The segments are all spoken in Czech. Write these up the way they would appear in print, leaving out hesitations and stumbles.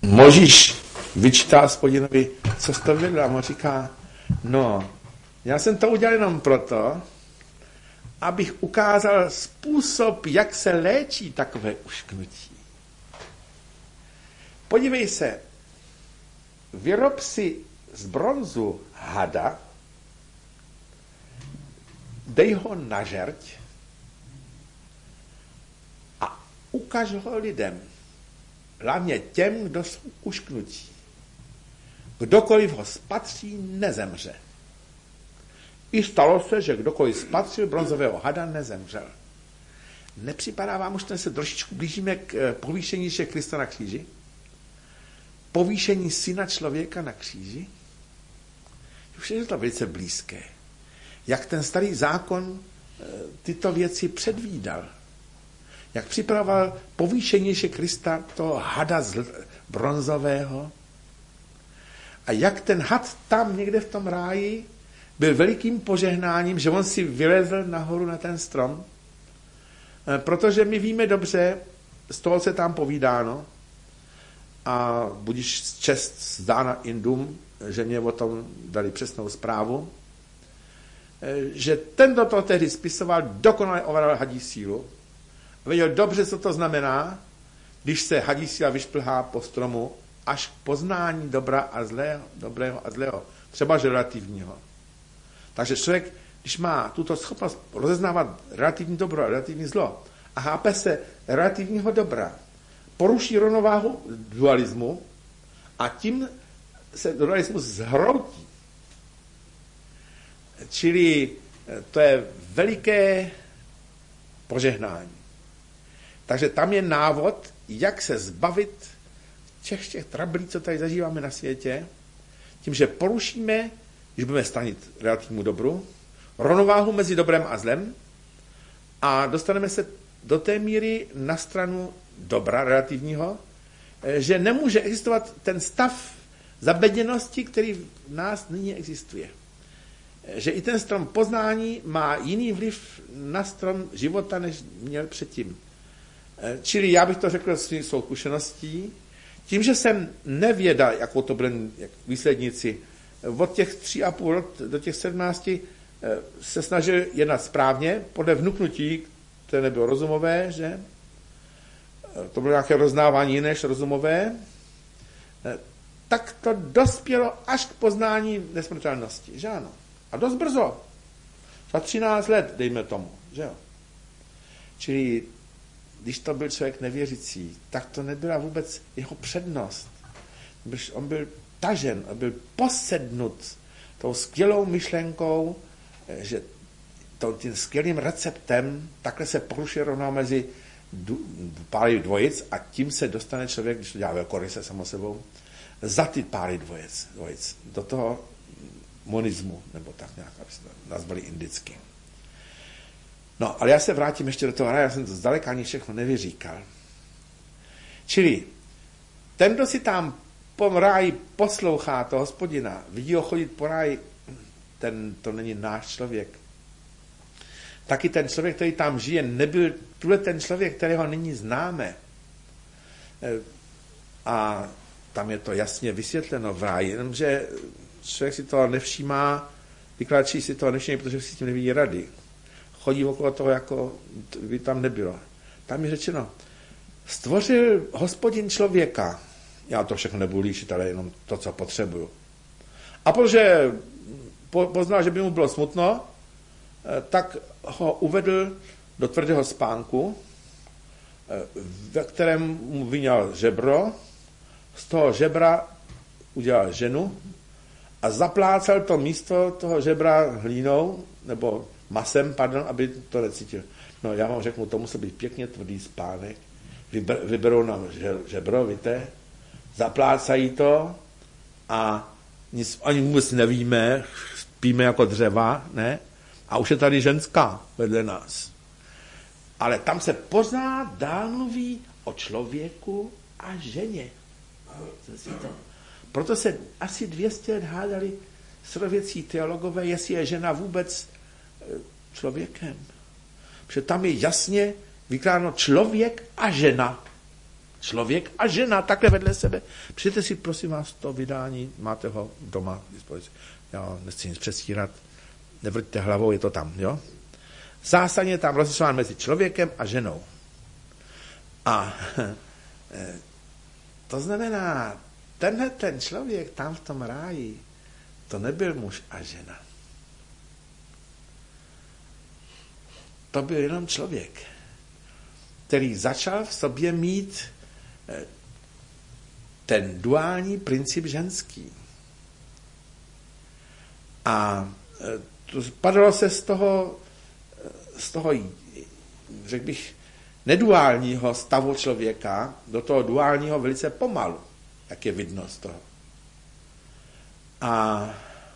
Možíš vyčítá Hospodinovi, co jsi to vydělal. On říká, no, já jsem to udělal jenom proto, abych ukázal způsob, jak se léčí takové ušknutí. Podívej se, vyrob si z bronzu hada, dej ho na žerť a ukaž ho lidem. Hlavně těm, kdo jsou ušknutí. Kdokoliv ho spatří, nezemře. I stalo se, že kdokoliv spatřil bronzového hada, nezemřel. Nepřipadá vám už, se trošičku blížíme k povýšení Ježíše Krista na kříži? Povýšení syna člověka na kříži? Už je to velice blízké. Jak ten starý zákon tyto věci předvídal. Jak připravoval povýšení Ježíše Krista, toho hada bronzového. A jak ten had tam někde v tom ráji byl velikým požehnáním, že on si vylezl nahoru na ten strom. Protože my víme dobře, z toho se tam povídáno, a budíš čest zdána Indům, že mě o tom dali přesnou zprávu, že ten, kdo to tehdy spisoval, dokonale ovládal hadí sílu. A věděl dobře, co to znamená, když se hadí síla vyšplhá po stromu až k poznání dobra a zlého, dobrého a zlého, třeba že relativního. Takže člověk, když má tuto schopnost rozeznávat relativní dobro a relativní zlo a chápe se relativního dobra, poruší rovnováhu dualismu a tím se dualismus zhroutí. Čili to je veliké požehnání. Takže tam je návod, jak se zbavit těch trablí, co tady zažíváme na světě, tím, že porušíme, když budeme stanit relativnímu dobru, rovnováhu mezi dobrem a zlem a dostaneme se do té míry na stranu dobra relativního, že nemůže existovat ten stav zabedněnosti, který v nás nyní existuje. Že i ten strom poznání má jiný vliv na strom života, než měl předtím. Čili já bych to řekl svou zkušeností, tím, že jsem nevědal, jakou to byli výsledníci, od těch 3,5 let do těch 17 se snažil jednat správně, podle vnuknutí, které nebylo rozumové, že? To bylo nějaké roznávání jiné než rozumové, tak to dospělo až k poznání nesmrtelnosti, že ano? A dost brzo. Za 13 let, dejme tomu, že jo? Čili když to byl člověk nevěřící, tak to nebyla vůbec jeho přednost. On byl tažen, on byl posednut tou skvělou myšlenkou, že tím skvělým receptem takhle se porušuje rovnou mezi páry dvojic a tím se dostane člověk, když to dělá velkoryse samo sebou, za ty páry dvojic do toho monismu, nebo tak nějak, aby se to nazvali indicky. No, ale já se vrátím ještě do toho ráje, já jsem to zdaleka ani všechno nevyříkal. Čili, ten, kdo si tam po ráji poslouchá toho Hospodina, vidí ho chodit po ráji, to není náš člověk. Taky ten člověk, který tam žije, nebyl tuhle ten člověk, kterého nyní známe. A tam je to jasně vysvětleno v ráji, jenomže člověk si to nevšímá, vykladači si to nevšímají, protože si s tím nevidí rady. Chodí okolo toho, jako by tam nebylo. Tam je řečeno, stvořil Hospodin člověka. Já to všechno nebudu líšit, ale jenom to, co potřebuju. A protože poznal, že by mu bylo smutno, tak ho uvedl do tvrdého spánku, ve kterém mu vyňal žebro, z toho žebra udělal ženu a zaplácal to místo toho žebra hlínou, nebo masem, aby to necítil. No já vám řeknu, to musel být pěkně tvrdý spánek. Vyberou nám žebro, víte, zaplácají to a nic ani vůbec nevíme, spíme jako dřeva, ne? A už je tady ženská vedle nás. Ale tam se pořád dál mluví o člověku a ženě. Proto se asi 200 let hádali starověcí teologové, jestli je žena vůbec člověkem. Protože tam je jasně vykládáno člověk a žena. člověk a žena takhle vedle sebe. Přijďte si, prosím vás, to vydání, máte ho doma k dispozici. Já nechci nic předstírat, nevrťte hlavou, je to tam, jo? Zásadně je tam rozlišován mezi člověkem a ženou. A to znamená, tenhle ten člověk tam v tom ráji, to nebyl muž a žena. To byl jenom člověk, který začal v sobě mít ten duální princip ženský. A padalo se z toho, řekl bych, neduálního stavu člověka do toho duálního velice pomalu, jak je vidno z toho. A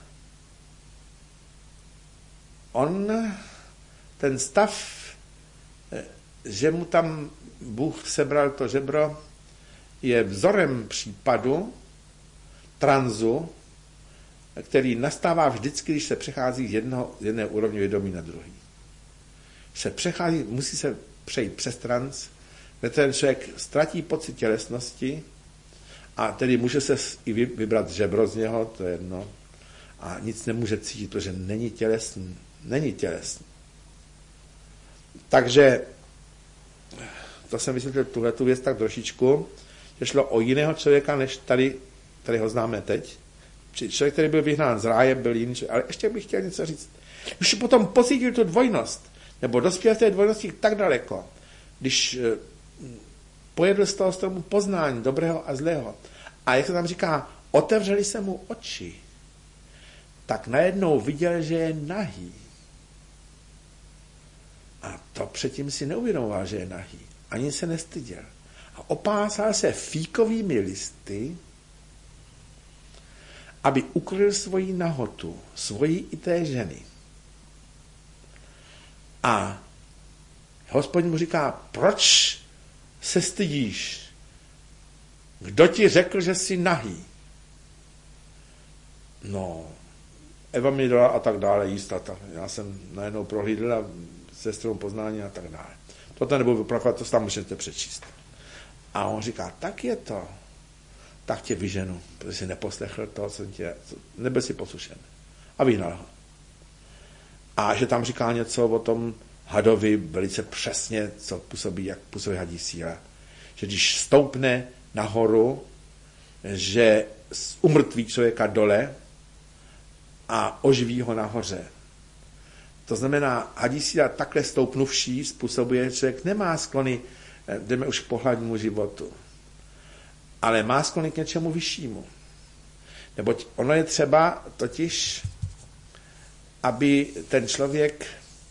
ten stav, že mu tam Bůh sebral to žebro, je vzorem případu transu, který nastává vždycky, když se přechází z jedné úrovně vědomí na druhý. Se přechází, musí se přejít přes trans, kde ten člověk ztratí pocit tělesnosti a tedy může se i vybrat žebro z něho, to je jedno, a nic nemůže cítit, protože není tělesný. Není tělesný. Takže to jsem vysvětlil tuhletu věc tak trošičku, že šlo o jiného člověka, než tady ho známe teď. Člověk, který byl vyhnán z ráje, byl jiný člověk. Ale ještě bych chtěl něco říct. Už potom pocítil tu dvojnost, nebo dospěl v té dvojnosti tak daleko, když pojedl z toho stromu poznání dobrého a zlého. A jak se tam říká, otevřeli se mu oči, tak najednou viděl, že je nahý. A to předtím si neuvědomoval, že je nahý. Ani se nestyděl. A opásal se fíkovými listy, aby ukryl svoji nahotu, svoji i té ženy. A Hospodin mu říká, proč se stydíš? Kdo ti řekl, že jsi nahý? No, Eva mi dala a tak dále jistata. Já jsem najednou prohlídl sestrou poznání a tak dále. To nebudu vyplakovat, to tam můžete přečíst. A on říká, tak je to. Tak tě vyženu, protože jsi neposlechl to, nebyl si poslušen. A vyhnal ho. A že tam říká něco o tom hadovi velice přesně, co působí, jak působí hadí síla. Že když stoupne nahoru, že umrtví člověka dole a oživí ho nahoře. To znamená, hadí síla takhle stoupnuvší způsobuje, že člověk nemá sklony, jdeme už k pohlavnímu životu, ale má sklony k něčemu vyššímu. Neboť ono je třeba totiž, aby ten člověk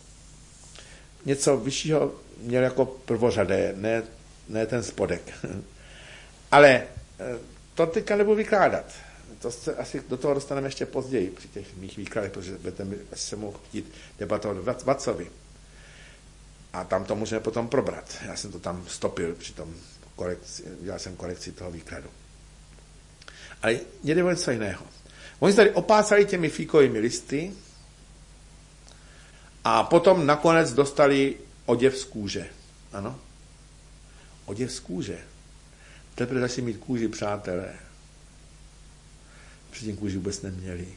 něco vyššího měl jako prvořadé, ne ten spodek. Ale to teďka nebudu vykládat. To se asi do toho dostaneme ještě později při těch mých výkladech, protože budete se mohl chtít debatovat Vacovi. A tam to můžeme potom probrat. Já jsem to tam stopil při tom dělal jsem korekci toho výkladu. Ale jde o něco jiného. Oni se tady opásali těmi fíkovými listy a potom nakonec dostali oděv z kůže. Ano? Oděv z kůže. Teprve začali mít kůži, přátelé. Předtím kůži vůbec neměli.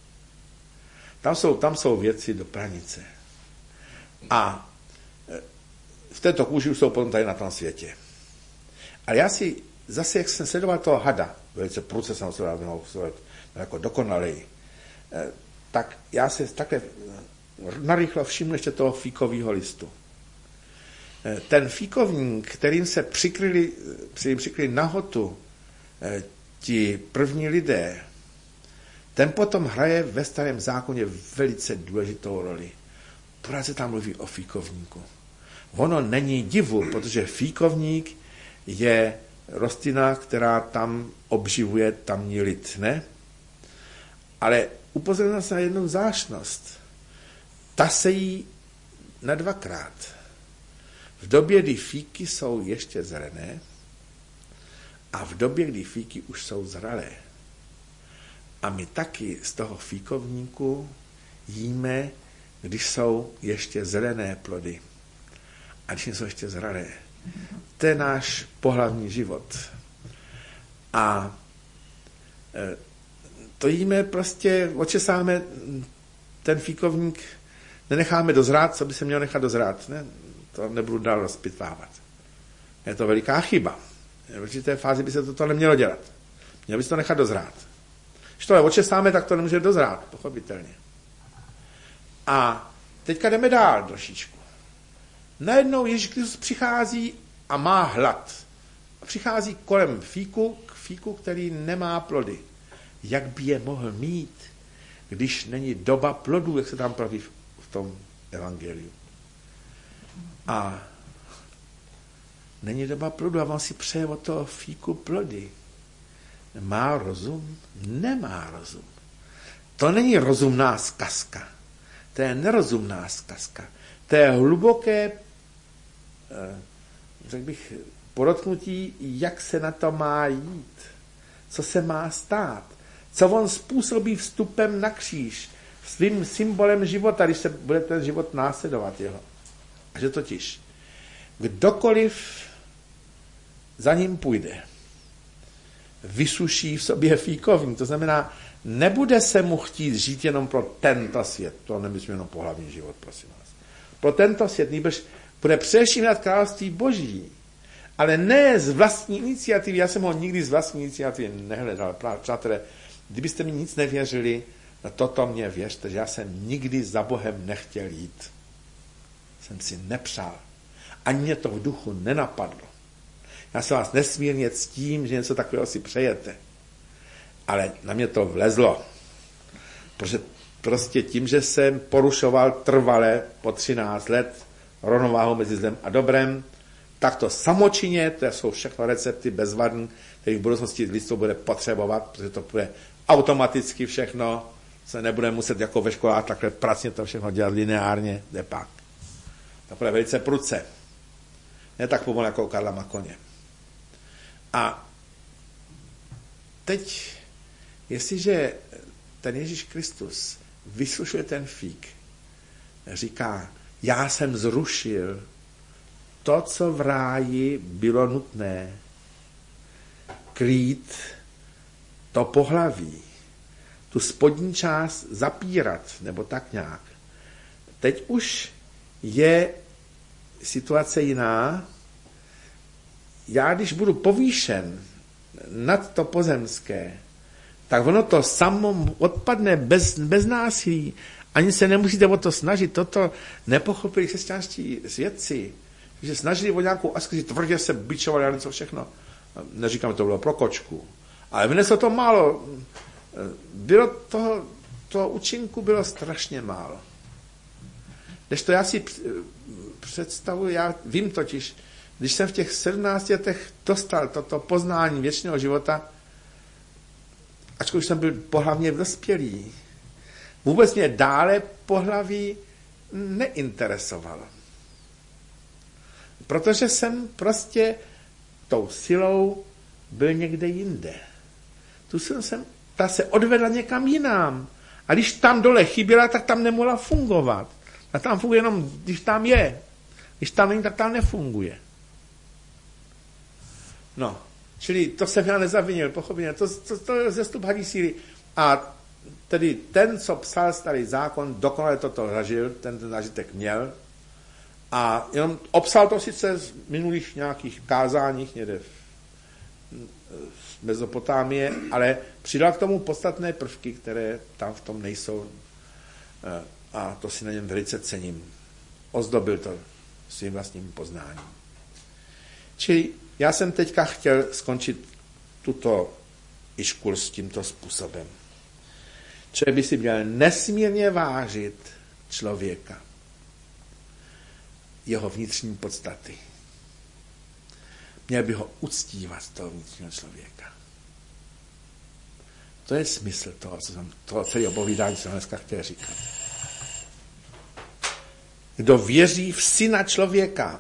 Tam jsou věci do pranice. A v této kůži už jsou potom tady na tom světě. Ale já si zase, jak jsem sledoval toho hada, velice prudce jsem sledoval jako dokonalej, tak já se takhle narychlo všiml ještě toho fíkového listu. Ten fíkovník, kterým se přikryli nahotu ti první lidé, ten potom hraje ve Starém zákoně velice důležitou roli. Pořád se tam mluví o fíkovníku. Ono není divu, protože fíkovník je rostlina, která tam obživuje tamní lid, ne? Ale upozorňuji se na jednu zvláštnost. Ta se jí na dvakrát. V době, kdy fíky jsou ještě zelené a v době, kdy fíky už jsou zralé. A my taky z toho fíkovníku jíme, když jsou ještě zelené plody. A když jsou ještě zralé. To je náš pohlavní život. A to jíme prostě, očesáme ten fíkovník, nenecháme dozrát, co by se mělo nechat dozrát. Ne? To nebudu dál rozpitvávat. Je to veliká chyba. V určité fázi by se toto nemělo dělat. Mělo by se to nechat dozrát. Když to očesáme, tak to nemůže dozrát, pochopitelně. A teďka jdeme dál trošičku. Najednou Ježíš Kristus přichází a má hlad. A přichází kolem k fíku, který nemá plody. Jak by je mohl mít, když není doba plodů, jak se tam praví v tom evangeliu. A není doba plodů a on si přeje od toho fíku plody. Má rozum? Nemá rozum. To není rozumná zkazka. To je nerozumná zkazka. To je hluboké, řekl bych, podotknutí, jak se na to má jít. Co se má stát. Co on způsobí vstupem na kříž. Svým symbolem života, když se bude ten život následovat jeho. A že totiž kdokoliv za ním půjde, vysuší v sobě fíkovník. To znamená, nebude se mu chtít žít jenom pro tento svět. To nemyslím jenom pohlavní život, prosím vás. Pro tento svět, nýbrž bude především nad království Boží. Ale ne z vlastní iniciativy. Já jsem ho nikdy z vlastní iniciativy nehledal. Přátelé, kdybyste mi nic nevěřili, na toto mě věřte, že já jsem nikdy za Bohem nechtěl jít. Jsem si nepřál. Ani mě to v duchu nenapadlo. Já se vás nesmírně ctím, že něco takového si přejete. Ale na mě to vlezlo. Protože prostě tím, že jsem porušoval trvale po 13 let rovnováhu mezi zlem a dobrem, tak to samočinně, to jsou všechno recepty bezvadné, které v budoucnosti lidstvo bude potřebovat, protože to bude automaticky všechno, se nebude muset jako ve školách takhle pracně to všechno dělat lineárně, jde pak. To bude velice prudce. Ne tak pomalu jako Karla Makoně. A teď, jestliže ten Ježíš Kristus vyslušuje ten fík, říká, já jsem zrušil to, co v ráji bylo nutné, krýt to pohlaví, tu spodní část zapírat, nebo tak nějak. Teď už je situace jiná. Já, když budu povýšen nad to pozemské, tak ono to samo odpadne bez násilí. Ani se nemusíte o to snažit. Toto nepochopili křesťanští svědci, že snažili o nějakou askezi, tvrdě se bičovali a něco všechno. Neříkám, to bylo pro kočku. Ale vyneslo to málo. Bylo toho účinku bylo strašně málo. Když to já si představuji, já vím totiž, když jsem v těch 17 letech dostal toto poznání věčného života, ačkoliv jsem byl pohlavně dospělý, vůbec mě dále pohlaví neinteresovalo. Protože jsem prostě tou silou byl někde jinde. Ta se odvedla někam jinam. A když tam dole chyběla, tak tam nemohla fungovat. A tam funguje jenom, když tam je. Když tam není, tak tam nefunguje. No, čili to jsem já nezavinil, pochopně. To je zestup hadí síly. A tedy ten, co psal Starý zákon, dokonale toto zažil, ten zážitek měl. A jenom obsal to sice z minulých nějakých kázáních někde v Mezopotámie, ale přidal k tomu podstatné prvky, které tam v tom nejsou. A to si na něm velice cením. Ozdobil to svým vlastním poznáním. Čili já jsem teďka chtěl skončit tuto iškurs tímto způsobem. Člověk by si měl nesmírně vážit člověka, jeho vnitřní podstaty. Měl by ho uctívat z toho vnitřního člověka. To je smysl toho celého povídání, co jsem dneska chtěl říkat. Kdo věří v syna člověka,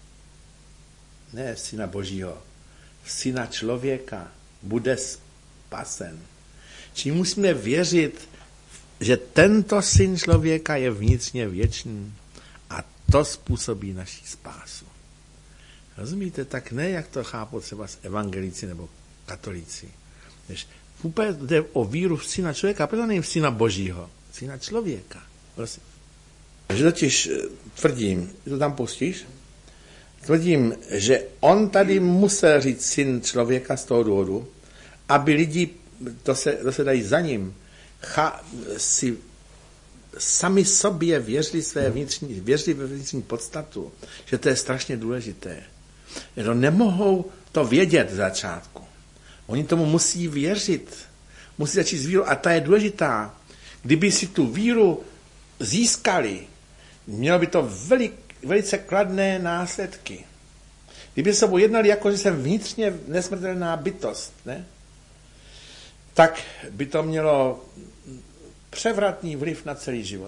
ne syna Božího, v syna člověka, bude spasen. Čím musíme věřit, že tento syn člověka je vnitřně věčný a to způsobí naši spásu. Rozumíte? Tak ne, jak to chápou třeba evangelíci nebo katolíci. Vůbec jde o víru v syna člověka, proto není syna božího, syna člověka. Prosím. Takže totiž tvrdím, to tam pustíš? Tvrdím, že on tady musel říct syn člověka z toho důvodu, aby lidi, to se dají za ním, si sami sobě věřili ve vnitřní podstatu, že to je strašně důležité. Že to nemohou to vědět v začátku. Oni tomu musí věřit. Musí začít s vírou a ta je důležitá. Kdyby si tu víru získali, mělo by to velice kladné následky. Kdyby se sebou jednali jako, že jsem vnitřně nesmrtelná bytost, ne? Tak by to mělo převratný vliv na celý život.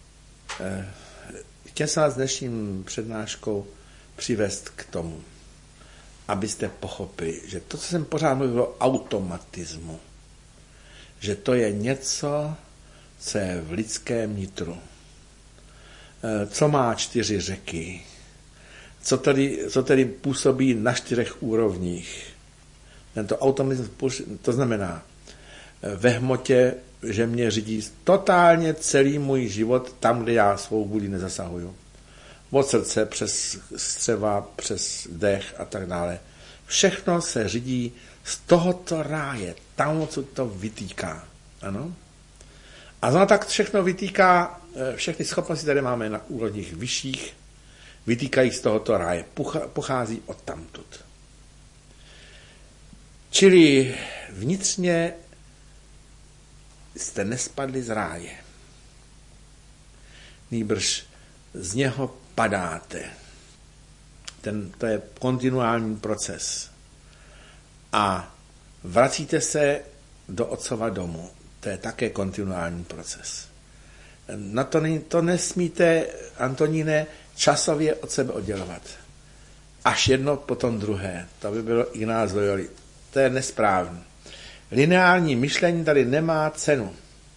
Chtěl jsem vás dnešním přednáškou přivést k tomu, abyste pochopili, že to, co jsem pořád mluvil o automatismu, že to je něco, co je v lidském nitru, co má 4 řeky, co tedy působí na 4 úrovních. Tento automatismus, to znamená, ve hmotě, že mě řídí totálně celý můj život tam, kde já svou vůli nezasahuju. Od srdce, přes střeva, přes dech a tak dále. Všechno se řídí z tohoto ráje, tam, co to vytýká. Ano? A znovu tak všechno vytýká, všechny schopnosti, které máme na úrovních vyšších, vytýkají z tohoto ráje, pochází odtamtud. Čili vnitřně jste nespadli z ráje. Nýbrž z něho padáte. To je kontinuální proces. A vracíte se do otcova domu. To je také kontinuální proces. To nesmíte, Antoníne, časově od sebe oddělovat. Až jedno, potom druhé. To by bylo i nás Loyoli. To je nesprávné. Lineární myšlení tady nemá cenu.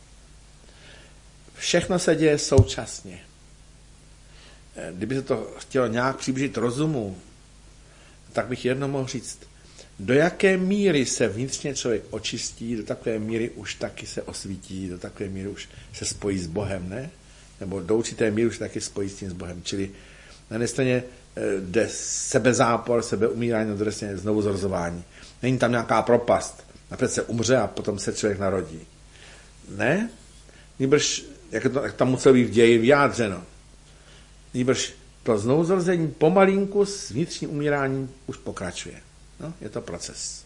Všechno se děje současně. Kdyby se to chtělo nějak přiblížit rozumu, tak bych jedno mohl říct, do jaké míry se vnitřně člověk očistí, do takové míry už taky se osvítí, do takové míry už se spojí s Bohem, ne? Nebo do určité míry už taky spojí s tím s Bohem. Čili na jedné straně jde sebezápor, sebeumírání, na druhé straně znovu zrozování. Není tam nějaká propast. Napřed se umře a potom se člověk narodí. Ne? Nýbrž, jak tam muselo být v ději vyjádřeno. Nýbrž to znovuzrození pomalinku s vnitřním umíráním už pokračuje. No, je to proces.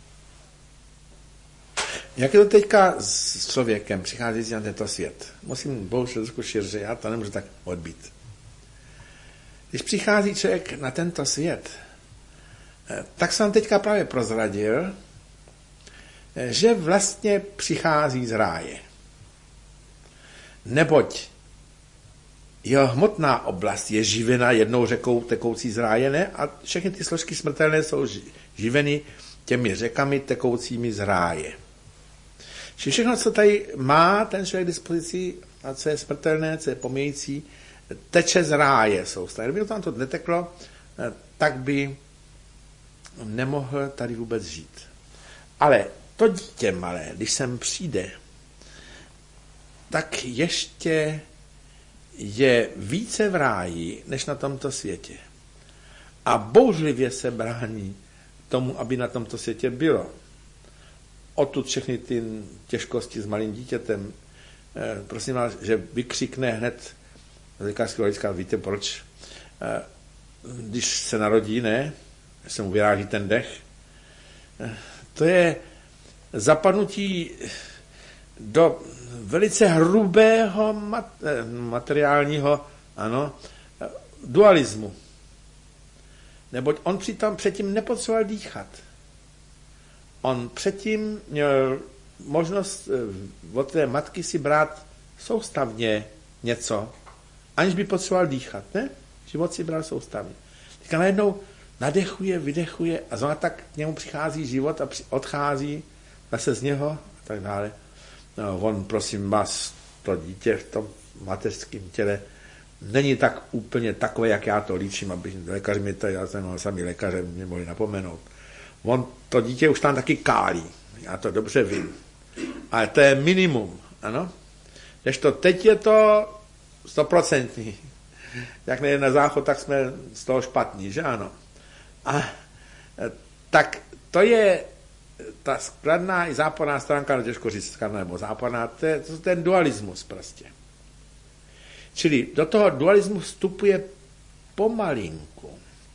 Jak je to teďka s člověkem přicházející na tento svět? Musím bohužel trošku širře, já to nemůžu tak odbít. Když přichází člověk na tento svět, tak jsem teďka právě prozradil, že vlastně přichází z ráje. Neboť jeho hmotná oblast je živena jednou řekou tekoucí z ráje, ne? A všechny ty složky smrtelné jsou živeny těmi řekami tekoucími z ráje. Čili všechno, co tady má ten člověk k dispozici, a co je smrtelné, co je pomíjející, teče z ráje soustavy. Kdyby tam to neteklo, tak by nemohl tady vůbec žít. Ale to dítě malé, když sem přijde, tak ještě je více v ráji, než na tomto světě. A bouřlivě se brání tomu, aby na tomto světě bylo. Odtud všechny ty těžkosti s malým dítětem. Prosím vás, že vykřikne hned, z lékařského hlediska, víte proč? Když se narodí, ne? Se mu vyráží ten dech. To je zapadnutí do velice hrubého materiálního dualismu. Neboť on předtím nepotřeboval dýchat. On předtím měl možnost od té matky si brát soustavně něco, aniž by potřeboval dýchat. Ne? Život si bral soustavně. Teďka najednou nadechuje, vydechuje a znovu tak k němu přichází život a odchází zase z něho a tak dále. No, on, prosím vás, to dítě v tom mateřském těle není tak úplně takové, jak já to líčím, aby lékař mi to, já jsem sami lékaře mě mohli napomenout. On, to dítě už tam taky kálí, já to dobře vím. Ale to je minimum, ano. Kdežto teď je to 100%. Jak nejde na záchod, tak jsme z toho špatní, že ano. A tak to je ta skladná i záporná stránka, no těžko říct skladná nebo záporná, to je ten dualismus prostě. Čili do toho dualismu vstupuje pomalinku.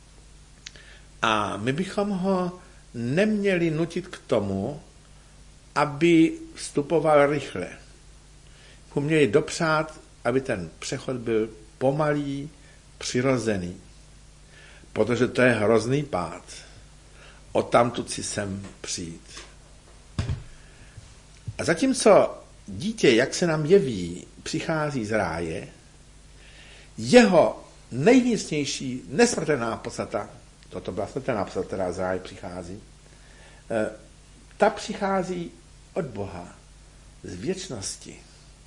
A my bychom ho neměli nutit k tomu, aby vstupoval rychle. Měli dopřát, aby ten přechod byl pomalý, přirozený. Protože to je hrozný pád. Odtamtud si sem přijít. A zatímco dítě, jak se nám jeví, přichází z ráje, jeho nejvnitřnější nesmrtelná podstata, toto byla smrtelná podstata, která z ráje přichází, ta přichází od Boha, z věčnosti.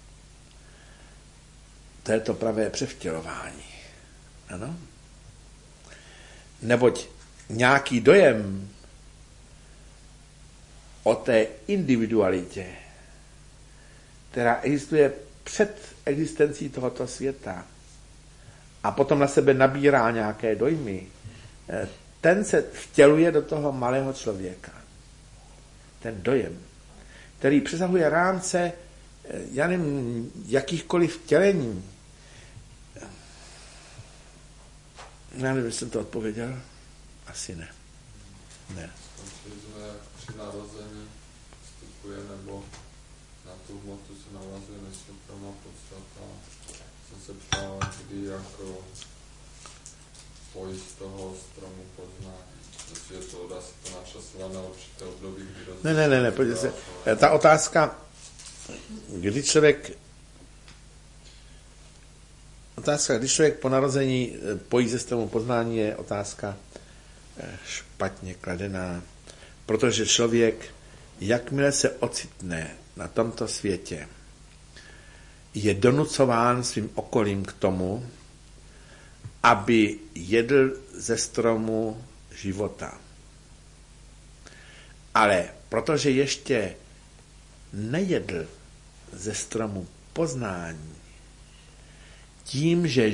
To je to pravé převtělování. Ano? Neboť nějaký dojem o té individualitě, která existuje před existencí tohoto světa a potom na sebe nabírá nějaké dojmy, ten se vtěluje do toho malého člověka. Ten dojem, který přesahuje rámce, já nevím, jakýchkoliv vtělení. Já nevím, jestli jsem to odpověděl. Asi ne. Ne. Při narození vstupuje, nebo na tu hmotu se navazuje nesmrtelná podstata. Jsem se ptal, kdy jako pojít z toho stromu poznání. Jestli je to, dá se to načasovat na určité období, kdy Ne, pojďte se. Ta otázka, kdy člověk po narození pojí ze stromu poznání, je otázka špatně kladená, protože člověk, jakmile se ocitne na tomto světě, je donucován svým okolím k tomu, aby jedl ze stromu života. Ale protože ještě nejedl ze stromu poznání, tím, že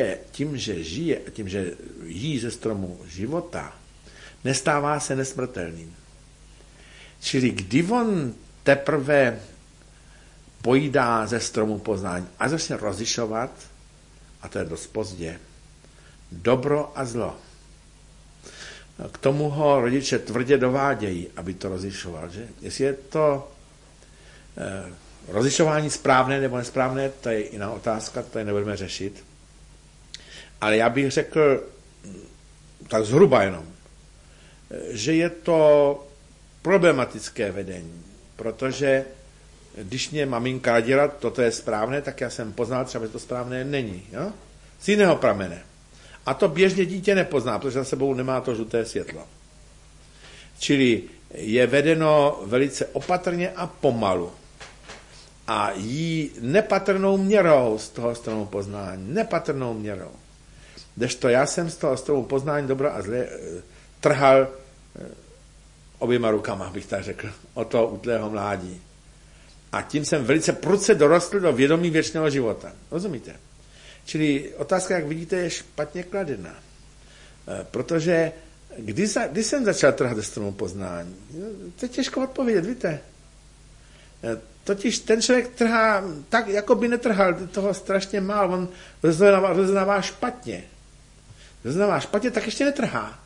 jí ze stromu života, nestává se nesmrtelným. Čili kdy on teprve pojídá ze stromu poznání a začne rozlišovat, a to je dost pozdě, dobro a zlo. K tomu ho rodiče tvrdě dovádějí, aby to rozlišoval. Že? Jestli je to rozlišování správné nebo nesprávné, to je jiná otázka, to je nebudeme řešit. Ale já bych řekl, tak zhruba jenom, že je to problematické vedení, protože když mě maminka radila, toto je správné, tak já jsem poznal třeba, že to správné není. Jo? Z jiného pramene. A to běžně dítě nepozná, protože za sebou nemá to žluté světlo. Čili je vedeno velice opatrně a pomalu. A jí nepatrnou měrou z toho stromu poznání. Nepatrnou měrou. Kdežto já jsem z toho stromu poznání dobro a zlé trhal oběma rukama, bych tak řekl, od toho útlého mládí. A tím jsem velice prudce dorostl do vědomí věčného života. Rozumíte? Čili otázka, jak vidíte, je špatně kladená. Protože kdy jsem začal trhat ze stromu poznání? To je těžko odpovědět, víte? Totiž ten člověk trhá tak, jako by netrhal, toho strašně málo, on rozeznává špatně. Rozeznává špatně, tak ještě netrhá.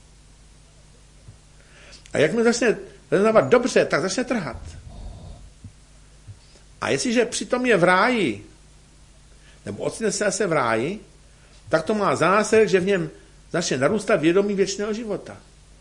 A jakmile začne rozeznávat dobře, tak začne trhat. A jestliže přitom je v ráji, nebo ocitne se zase v ráji, tak to má za následek, že v něm začne narůstat vědomí věčného života.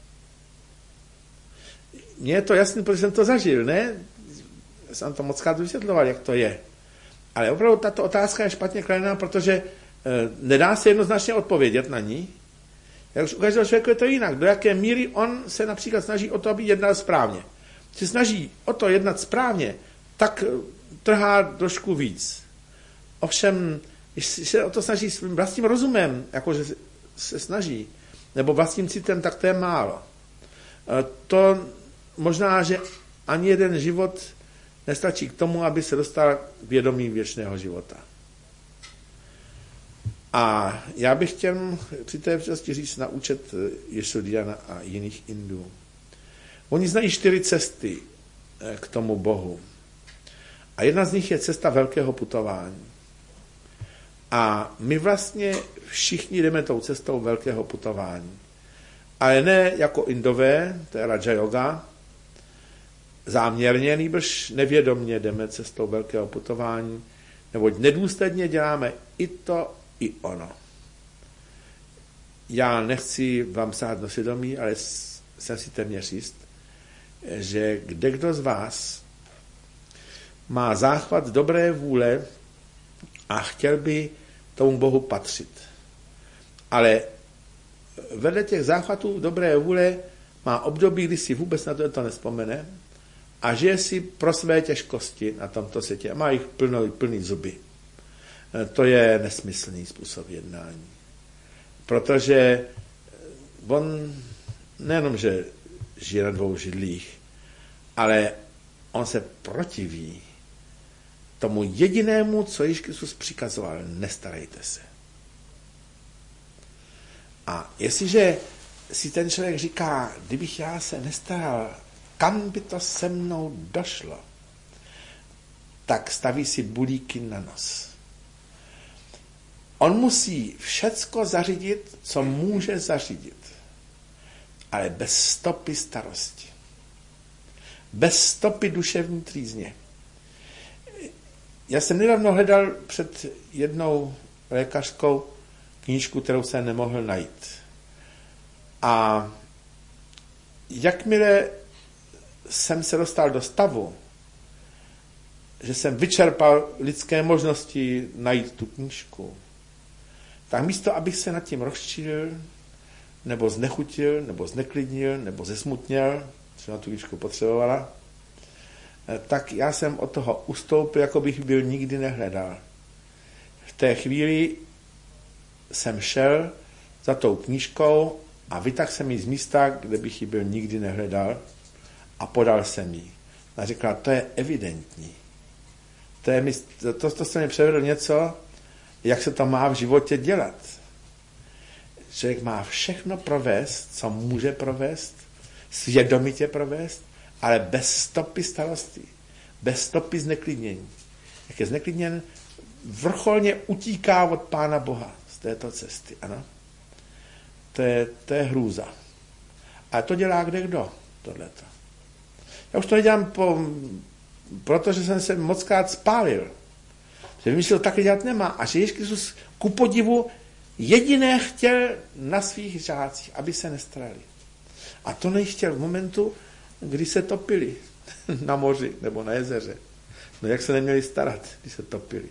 Mně je to jasné, protože jsem to zažil, ne? Já jsem to mockrát vysvětloval, jak to je. Ale opravdu tato otázka je špatně kladená, protože nedá se jednoznačně odpovědět na ní. Jak už u každého člověka je to jinak. Do jaké míry on se například snaží o to, aby jednal správně. Když se snaží o to jednat správně, tak trhá trošku víc. Ovšem Když se o to snaží svým vlastním rozumem, jakože se snaží, nebo vlastním citem, tak to je málo. To možná, že ani jeden život nestačí k tomu, aby se dostal k vědomí věčného života. A já bych chtěl při té příležitosti říct na účet Jesodiana a jiných Indů. Oni znají 4 cesty k tomu Bohu. A jedna z nich je cesta velkého putování. A my vlastně všichni jdeme tou cestou velkého putování. Ale ne jako Indové, to je Raja Yoga, záměrně, nýbrž nevědomně jdeme cestou velkého putování, neboť nedůsledně děláme i to, i ono. Já nechci vám sát do svědomí, ale jsem si téměř jist, že kdekdo z vás má záchvat dobré vůle a chtěl by tomu Bohu patřit. Ale vedle těch záchvatů dobré vůle má období, kdy si vůbec na to nespomene a žije si pro své těžkosti na tomto světě a má jich plný zuby. To je nesmyslný způsob jednání. Protože on nejenom, že žije na 2 židlích, ale on se protiví tomu jedinému, co Ježíš Kristus přikazoval, nestarejte se. A jestliže si ten člověk říká, kdybych já se nestaral, kam by to se mnou došlo, tak staví si bulíky na nos. On musí všecko zařídit, co může zařídit, ale bez stopy starosti. Bez stopy duševní trýzně. Já jsem nedávno hledal před jednou lékařskou knížku, kterou jsem nemohl najít. A jakmile jsem se dostal do stavu, že jsem vyčerpal lidské možnosti najít tu knížku, tak místo, abych se nad tím rozčílil, nebo znechutil, nebo zneklidnil, nebo zesmutněl, co na tu knížku potřebovala, tak já jsem od toho ustoupil, jako bych byl nikdy nehledal. V té chvíli jsem šel za tou knížkou a vytáhl jsem ji z místa, kde bych ji byl nikdy nehledal a podal jsem ji. A řekla, to je evidentní. To se mi převedlo něco, jak se to má v životě dělat. Člověk má všechno provést, co může provést, svědomitě provést, ale bez stopy starosti, bez stopy zneklidnění. Jak je zneklidněn, vrcholně utíká od Pána Boha z této cesty. Ano? To je hrůza. A to dělá kdekdo, tohleto. Já už to nedělám protože jsem se mockrát spálil. Že vymyslel, taky dělat nemá. A že Ježíš Kristus ku podivu jediné chtěl na svých žácích, aby se nestarali. A to nechtěl v momentu, kdy se topili na moři nebo na jezeře. No jak se neměli starat, když se topili.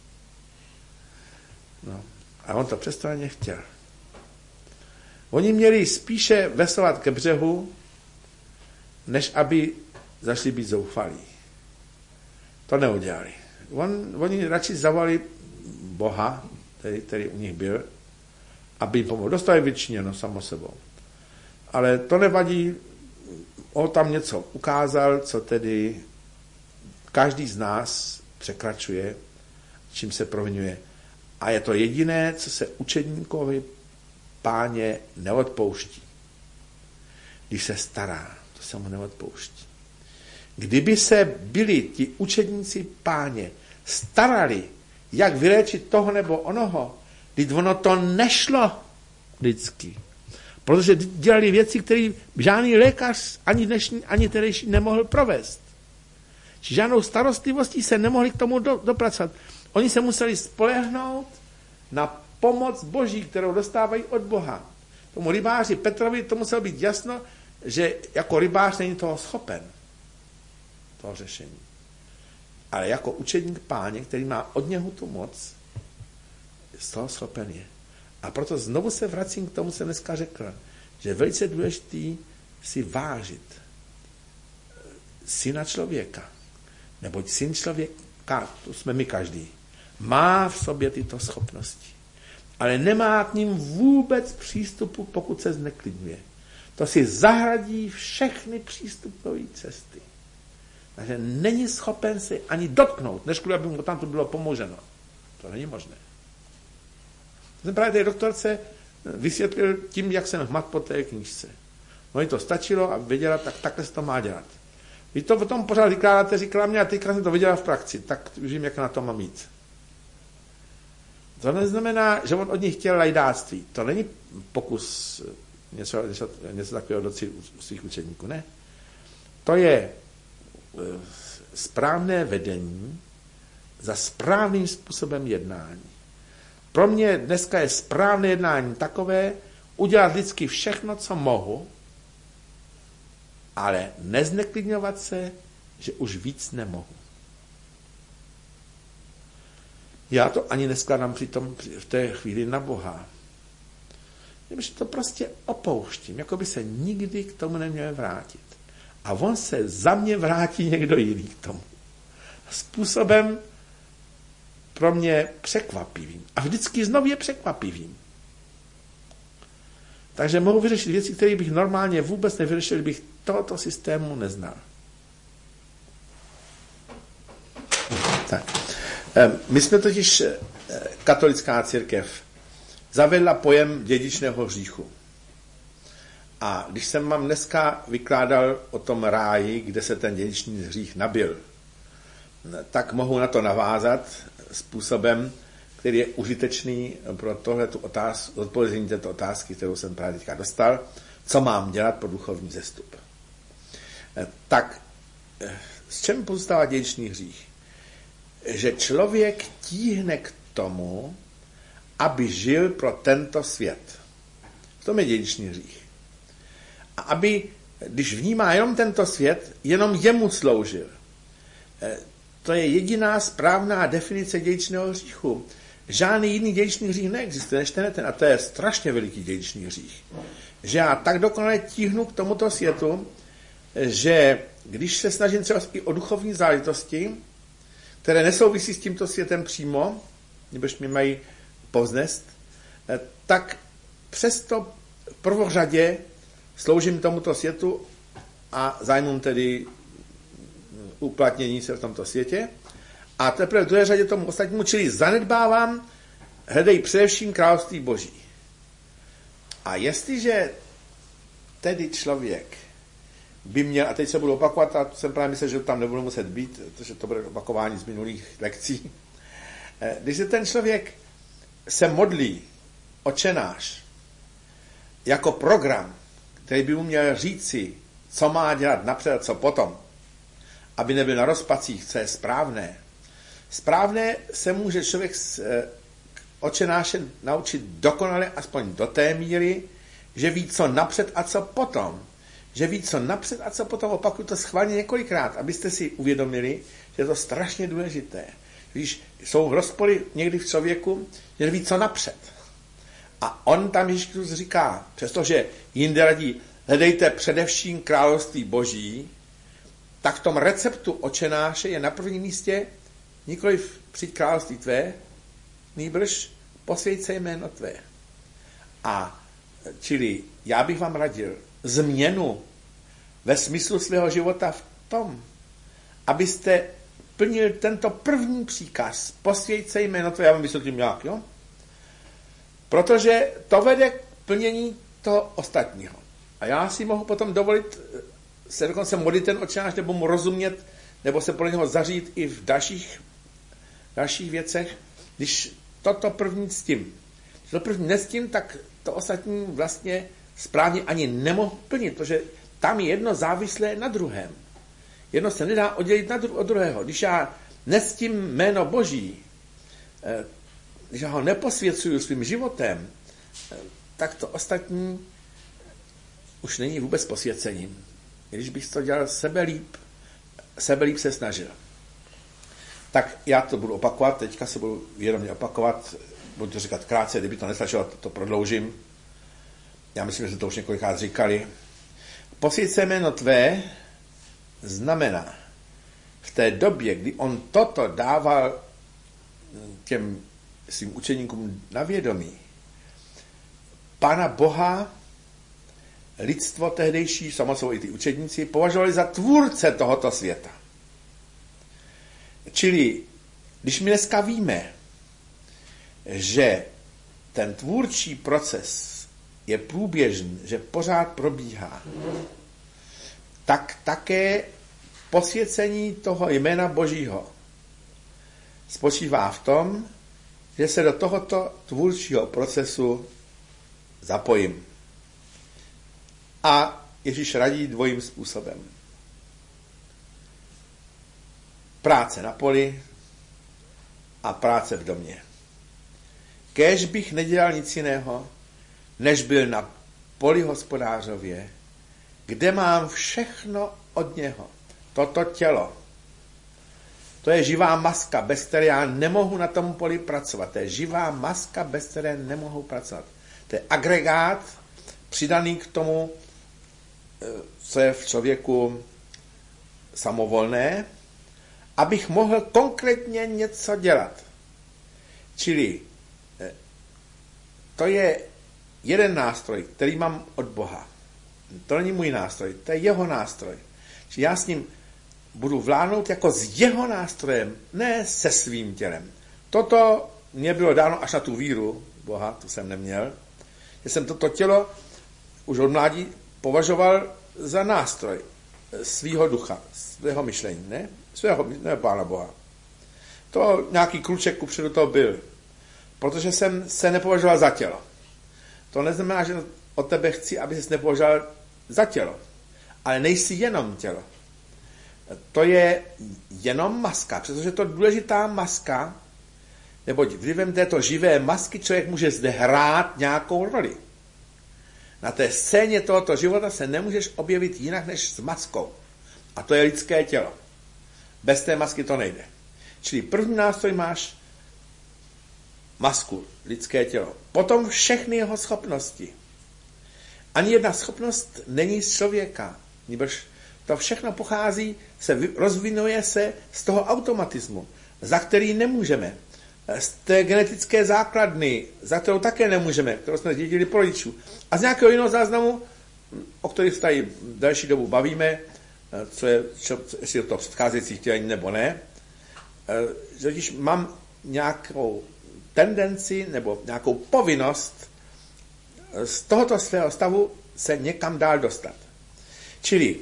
No. A on to přesto nechtěl. Oni měli spíše veslovat ke břehu, než aby zašli být zoufalí. To neudělali. Oni radši zavolali Boha, který u nich byl, aby jim pomohl. Dostali vyčiněno samo sebou. Ale to nevadí, on tam něco ukázal, co tedy každý z nás překračuje, čím se provinuje. A je to jediné, co se učedníkovi Páně neodpouští. Když se stará, to se mu neodpouští. Kdyby se byli ti učedníci Páně starali, jak vyléčit toho nebo onoho, když ono to nešlo vždycky. Protože dělali věci, které žádný lékař ani dnešní, ani tehdejší nemohl provést. Či žádnou starostlivostí se nemohli k tomu dopracovat. Oni se museli spolehnout na pomoc Boží, kterou dostávají od Boha. Tomu rybáři Petrovi to muselo být jasno, že jako rybář není toho schopen, toho řešení. Ale jako učedník Páně, který má od něho tu moc, z toho schopen je. A proto znovu se vracím k tomu, co jsem dneska řekl, že je velice důležitý si vážit syna člověka. Neboť syn člověka, to jsme my každý, má v sobě tyto schopnosti. Ale nemá k ním vůbec přístupu, pokud se zneklidňuje. To si zahradí všechny přístupové cesty. Takže není schopen si ani dotknout, než aby mu tam to bylo pomoženo. To není možné. To jsem právě té doktorce vysvětlil tím, jak jsem hmat po té knížce. No jí to stačilo a věděla, tak takhle se to má dělat. Vy to o tom pořád vykládáte, říkala mě, a teďka jsem to viděla v praxi, tak už vím, jak na to mám jít. To neznamená, že on od nich chtěl lajdáctví. To není pokus něco takového docílit u svých učeníků, ne? To je správné vedení za správným způsobem jednání. Pro mě dneska je správné jednání takové, udělat vždycky všechno, co mohu, ale nezneklidňovat se, že už víc nemohu. Já to ani neskládám v té chvíli na Boha. Že to prostě opouštím, jako by se nikdy k tomu neměl vrátit. A on se za mě vrátí někdo jiný k tomu. Způsobem pro mě překvapivým. A vždycky znovu je překvapivým. Takže mohu vyřešit věci, které bych normálně vůbec nevyřešil, kdybych tohoto systému neznal. Tak. My jsme totiž, katolická církev, zavedla pojem dědičného hříchu. A když jsem vám dneska vykládal o tom ráji, kde se ten dědičný hřích nabil, tak mohu na to navázat způsobem, který je užitečný pro odpovězení této otázky, kterou jsem právě teďka dostal, co mám dělat pro duchovní zestup. Tak s čem pozostává dědičný hřích? Že člověk tíhne k tomu, aby žil pro tento svět. V tom je dědičný hřích. A aby, když vnímá jenom tento svět, jenom jemu sloužil. To je jediná správná definice dědičného hříchu. Žádný jiný dědičný hřích neexistuje než ten. A to je strašně veliký dědičný hřích. Že já tak dokonale tíhnu k tomuto světu, že když se snažím třeba i o duchovní záležitosti, které nesouvisí s tímto světem přímo, nebož mě mají povznést, tak přesto v prvořadě sloužím tomuto světu a zájmům tedy uplatnění se v tomto světě. A teprve v druhé řadě tomu ostatnímu, čili zanedbávám, hledej především království Boží. A jestliže tedy člověk by měl, a teď se budu opakovat, a jsem právě myslel, že tam nebudu muset být, protože to bude opakování z minulých lekcí. Když se ten člověk se modlí Otčenáš jako program, který by mu měl říci, co má dělat napřed, co potom, aby nebyl na rozpacích, co je správné. Správné se může člověk Otčenáše naučit dokonale, aspoň do té míry, že ví, co napřed a co potom. Že ví, co napřed a co potom, opakuju to schválně několikrát, abyste si uvědomili, že je to strašně důležité. Když jsou rozpory někdy v člověku, že ví, co napřed. A on tam Ježíš Kristus říká, přestože jinde radí, hledejte především království Boží, tak v tom receptu Otčenáše je na prvním místě nikoliv přijď království tvé, nýbrž posvěť se jméno tvé. A čili já bych vám radil změnu ve smyslu svého života v tom, abyste plnil tento první příkaz, posvěť se jméno tvé, já vám vysvětlím jak, jo? Protože to vede k plnění toho ostatního. A já si mohu potom dovolit se dokonce modlit ten Otčenáš, nebo mu rozumět, nebo se podle něho zařídit i v dalších věcech, když toto první ctím. Když to první nectím, tak to ostatní vlastně správně ani nemohu plnit, protože tam je jedno závislé na druhém. Jedno se nedá oddělit od druhého. Když já nectím jméno Boží, když já ho neposvěcuju svým životem, tak to ostatní už není vůbec posvěcením. Když bych to dělal sebelíp se snažil. Tak já to budu opakovat, teďka se budu vědomě opakovat, budu to říkat krátce, kdyby to nestačilo, to prodloužím. Já myslím, že jsme to už několikrát říkali. Posvěť se jméno tvé znamená v té době, kdy on toto dával těm svým učeníkům na vědomí. Pána Boha, lidstvo tehdejší, samozřejmě i ty učedníci, považovali za tvůrce tohoto světa. Čili, když my dneska víme, že ten tvůrčí proces je průběžný, že pořád probíhá, tak také posvěcení toho jména Božího spočívá v tom, že se do tohoto tvůrčího procesu zapojím. A Ježíš radí dvojím způsobem. Práce na poli a práce v domě. Kéž bych nedělal nic jiného, než byl na poli Hospodářově, kde mám všechno od něho. Toto tělo. To je živá maska, bez které já nemohu na tom poli pracovat. To je živá maska, bez které nemohu pracovat. To je agregát přidaný k tomu, co je v člověku samovolné, abych mohl konkrétně něco dělat. Čili to je jeden nástroj, který mám od Boha. To není můj nástroj, to je jeho nástroj. Čili já s ním budu vládnout jako s jeho nástrojem, ne se svým tělem. Toto mě bylo dáno až na tu víru Boha, tu jsem neměl. Já jsem toto tělo už od mládí považoval za nástroj svýho ducha, svého myšlení, ne Pána Boha. To nějaký kluček kupředu toho byl, protože jsem se nepovažoval za tělo. To neznamená, že od tebe chci, aby ses nepovažoval za tělo, ale nejsi jenom tělo. To je jenom maska, protože to důležitá maska, neboť vlivem této živé masky člověk může zde hrát nějakou roli. Na té scéně tohoto života se nemůžeš objevit jinak než s maskou. A to je lidské tělo. Bez té masky to nejde. Čili první nástroj máš masku, lidské tělo. Potom všechny jeho schopnosti. Ani jedna schopnost není z člověka. Nýbrž to všechno pochází, rozvinuje se z toho automatismu, za který nemůžeme. Z té genetické základny, za kterou také nemůžeme, kterou jsme zdědili po rodičů. A z nějakého jiného záznamu, o kterých tady další dobu bavíme, jestli to předcházející chtělení nebo ne, že když mám nějakou tendenci nebo nějakou povinnost z tohoto svého stavu se někam dál dostat. Čili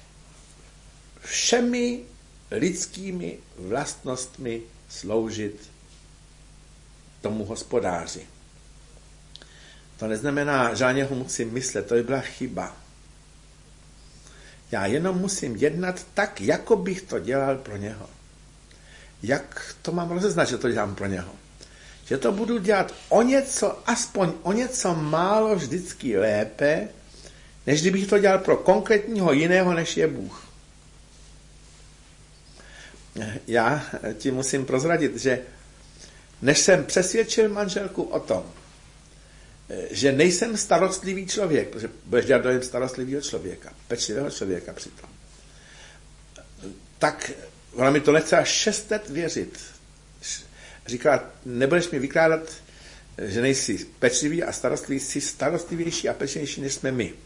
všemi lidskými vlastnostmi sloužit tomu Hospodáři. To neznamená, že na něho musím myslet, to by byla chyba. Já jenom musím jednat tak, jako bych to dělal pro něho. Jak to mám rozeznat, že to dělám pro něho? Že to budu dělat aspoň o něco málo vždycky lépe, než kdybych to dělal pro konkrétního jiného, než je Bůh. Já ti musím prozradit, že než jsem přesvědčil manželku o tom, že nejsem starostlivý člověk, protože budeš dělat dojem starostlivého člověka, pečlivého člověka přitom, tak ona mi to nechce až 6 let věřit. Říkala, nebudeš mi vykládat, že nejsi pečlivý a starostlivý, jsi starostlivější a pečlivější, než jsme my.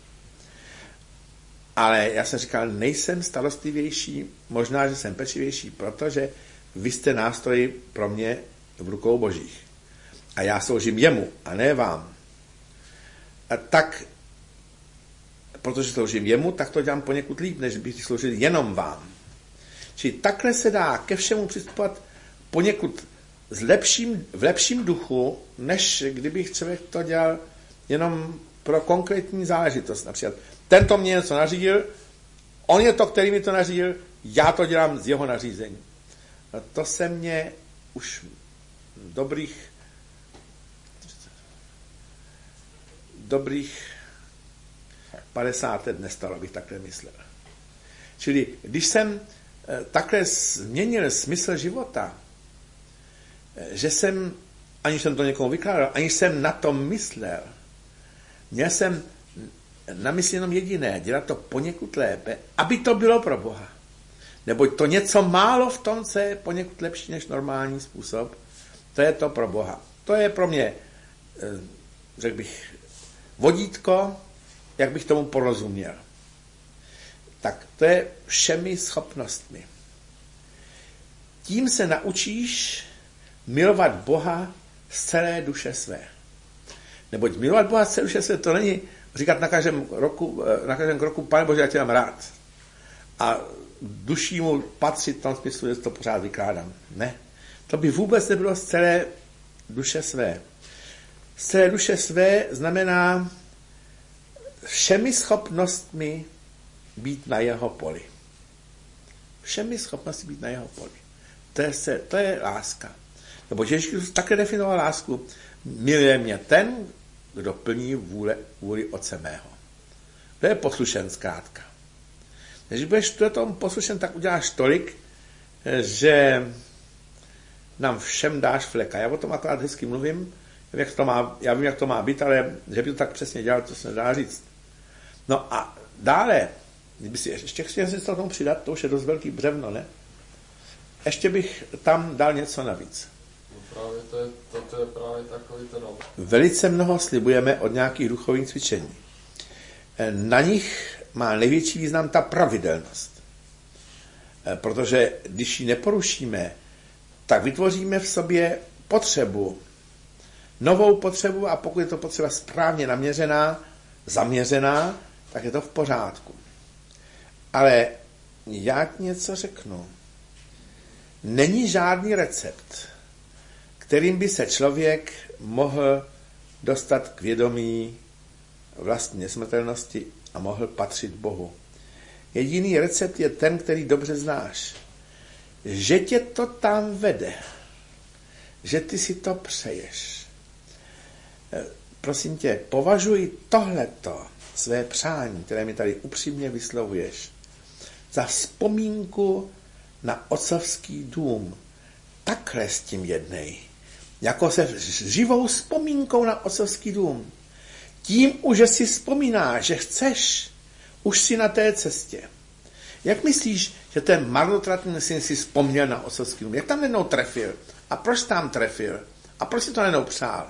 Ale já jsem říkal, nejsem starostlivější, možná, že jsem pečlivější, protože vy jste nástroji pro mě v rukou Božích. A já sloužím jemu, a ne vám. A tak, protože sloužím jemu, tak to dělám poněkud líp, než bych sloužil jenom vám. Čili takhle se dá ke všemu přistupovat poněkud v lepším duchu, než kdybych člověk to dělal jenom pro konkrétní záležitost. Například, tento mě něco nařídil, on je to, který mi to nařídil, já to dělám z jeho nařízení. A to se mě už dobrých 50 let nestalo, abych takhle myslel. Čili když jsem takhle změnil smysl života, že jsem, aniž jsem to někomu vykládal, aniž jsem na tom myslel, měl jsem na mysli jenom jediné, dělat to poněkud lépe, aby to bylo pro Boha. Neboť to něco málo v tom, co je poněkud lepší než normální způsob, To je to pro Boha. To je pro mě, řekl bych, vodítko, jak bych tomu porozuměl. Tak to je všemi schopnostmi. Tím se naučíš milovat Boha z celé duše své. Neboť milovat Boha z celé duše své, to není říkat na každém kroku, Pane Bože, já tě mám rád. A duší mu patřit v tom smyslu, že to pořád vykládám. Ne. To by vůbec nebylo z celé duše své. Z celé duše své znamená všemi schopnostmi být na jeho poli. Všemi schopnostmi být na jeho poli. To je láska. Nebo Ježíš Kristus také definoval lásku. Miluje mě ten, kdo plní vůli Otce mého. To je poslušen zkrátka. Když budeš tomu poslušen, tak uděláš tolik, že nám všem dáš fleka. Já o tom akorát hezky mluvím, já vím, jak to má být, ale že by to tak přesně dělal, to se nedá říct. No a dále, kdyby si ještě chtěl si to tomu přidat, to už je dost velký břevno, ne? Ještě bych tam dal něco navíc. No právě to je právě takový ten obraz. Velice mnoho slibujeme od nějakých duchovních cvičení. Na nich má největší význam ta pravidelnost. Protože když ji neporušíme, tak vytvoříme v sobě potřebu, novou potřebu, a pokud je to potřeba správně naměřená, zaměřená, tak je to v pořádku. Ale jak něco řeknu, není žádný recept, kterým by se člověk mohl dostat k vědomí vlastní nesmrtelnosti a mohl patřit Bohu. Jediný recept je ten, který dobře znáš. Že tě to tam vede. Že ty si to přeješ. Prosím tě, považuj tohleto své přání, které mi tady upřímně vyslovuješ, za vzpomínku na otcovský dům. Takhle s tím jednej. Jako se živou vzpomínkou na otcovský dům. Tím už, že si vzpomínáš, že chceš, už si na té cestě. Jak myslíš, že ten marnotratný syn si vzpomněl na otcovský dům? Jak tam jednou trefil? A proč tam trefil? A proč si to jednou přál?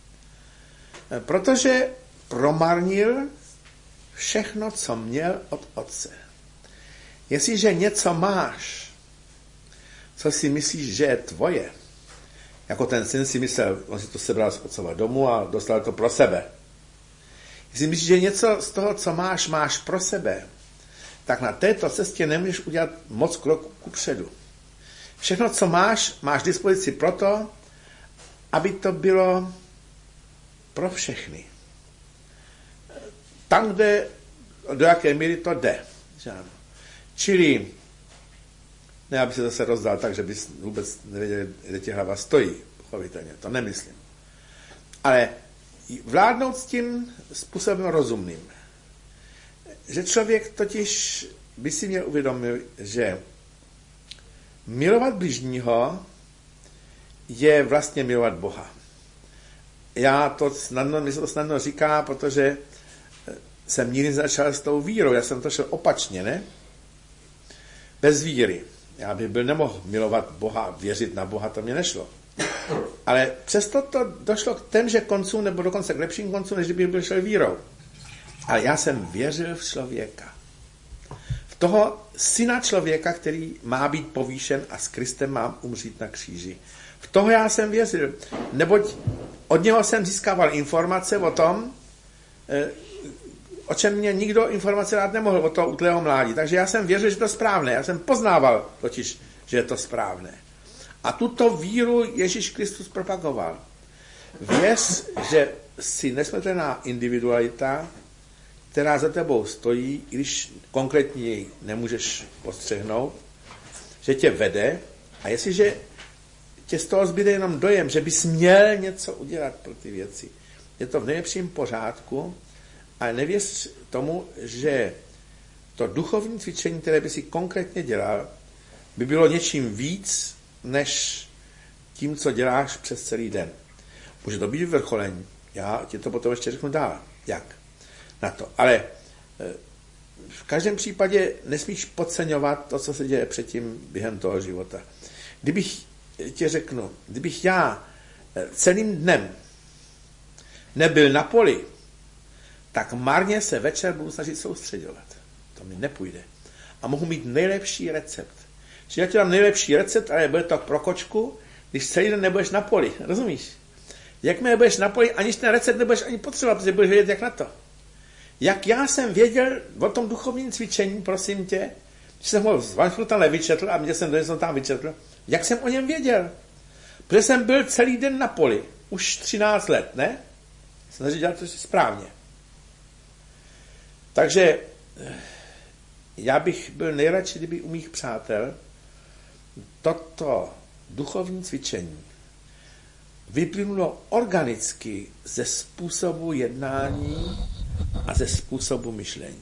Protože promarnil všechno, co měl od otce. Jestliže něco máš, co si myslíš, že je tvoje, jako ten syn si myslel, on si to sebral z otcova domu a dostal to pro sebe. Jestli myslíš, že něco z toho, co máš pro sebe, tak na této cestě nemůžeš udělat moc kroků kupředu. Všechno, co máš dispozici proto, aby to bylo pro všechny. Tam, do jaké míry to jde. Čili, ne, aby se zase rozdal tak, že bys vůbec nevěděl, kde tě hlava stojí, pochopitelně, to nemyslím. Ale vládnout s tím způsobem rozumným. Že člověk totiž by si měl uvědomit, že milovat bližního je vlastně milovat Boha. Mi se to snadno říká, protože jsem nikdy začal s tou vírou. Já jsem to šel opačně, ne? Bez víry. Já bych nemohl milovat Boha, věřit na Boha, to mě nešlo. Ale přesto to došlo k témže koncům, nebo dokonce k lepším koncům, než kdybych byl šel vírou. Ale já jsem věřil v člověka. V toho syna člověka, který má být povýšen a s Kristem mám umřít na kříži. V toho já jsem věřil. Neboť od něho jsem získával informace o tom, o čem mě nikdo informace dát nemohl, o toho útlého mládí. Takže já jsem věřil, že to je správné. Já jsem poznával totiž, že je to správné. A tuto víru Ježíš Kristus propagoval. Věř, že jsi nesmrtelná individualita, která za tebou stojí, i když konkrétně jej nemůžeš postřehnout, že tě vede, a jestliže tě z toho zbyde jenom dojem, že bys měl něco udělat pro ty věci, je to v nejlepším pořádku, ale nevěř tomu, že to duchovní cvičení, které by si konkrétně dělal, by bylo něčím víc, než tím, co děláš přes celý den. Může to být vyvrcholení. Já ti to potom ještě řeknu dál. Jak? Na to. Ale v každém případě nesmíš podceňovat to, co se děje předtím během toho života. Kdybych já celým dnem nebyl na poli, tak marně se večer budu snažit soustředovat. To mi nepůjde. A mohu mít nejlepší recept. Že já ti dám nejlepší recept, ale bude to pro kočku, když celý den nebudeš na poli. Rozumíš? Jakmile budeš na poli, aniž ten recept nebudeš ani potřebovat, protože budeš vědět, jak na to. Jak já jsem věděl o tom duchovním cvičení, prosím tě, že jsem ho zvančku tam nevyčetl a mě jsem tam vyčetl, jak jsem o něm věděl. Protože jsem byl celý den na poli. Už 13 let, ne? Jsem snažil dělat to správně. Takže já bych byl nejradši, kdyby u mých přátel toto duchovní cvičení vyplynulo organicky ze způsobu jednání a ze způsobu myšlení.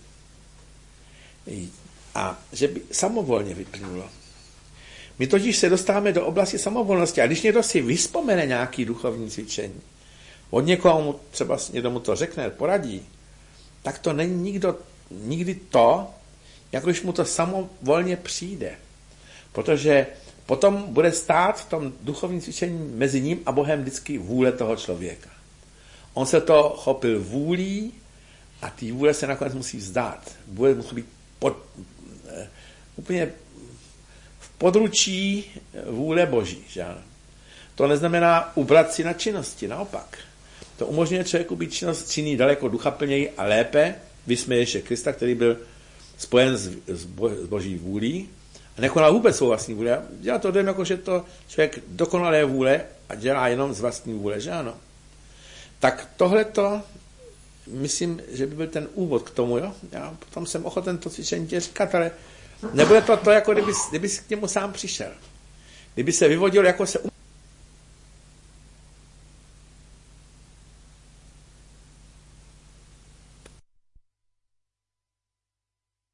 A že by samovolně vyplynulo. My totiž se dostáváme do oblasti samovolnosti. A když někdo si vyspomene nějaký duchovní cvičení, od někoho třeba někdo mu to řekne, poradí, tak to není nikdy to, jako když mu to samovolně přijde. Protože potom bude stát v tom duchovním cvičení mezi ním a Bohem vždycky vůle toho člověka. On se to chopil vůlí a té vůle se nakonec musí vzdát. Vůle musí být úplně v područí vůle Boží. Že? To neznamená ubrat si na činnosti, naopak. To umožňuje člověku být činný daleko duchaplněji a lépe, vysměje Ježíše Krista, který byl spojen s Boží vůlí a nekonal vůbec svou vlastní vůli. Dělá to den, jako že to člověk dokonalé vůle a dělá jenom z vlastní vůle, že ano. Tak tohleto, myslím, že by byl ten úvod k tomu, jo. Já potom jsem ochoten to cvičení tě říkat, ale nebude to jako kdyby si k němu sám přišel. Kdyby se vyvodil, jako se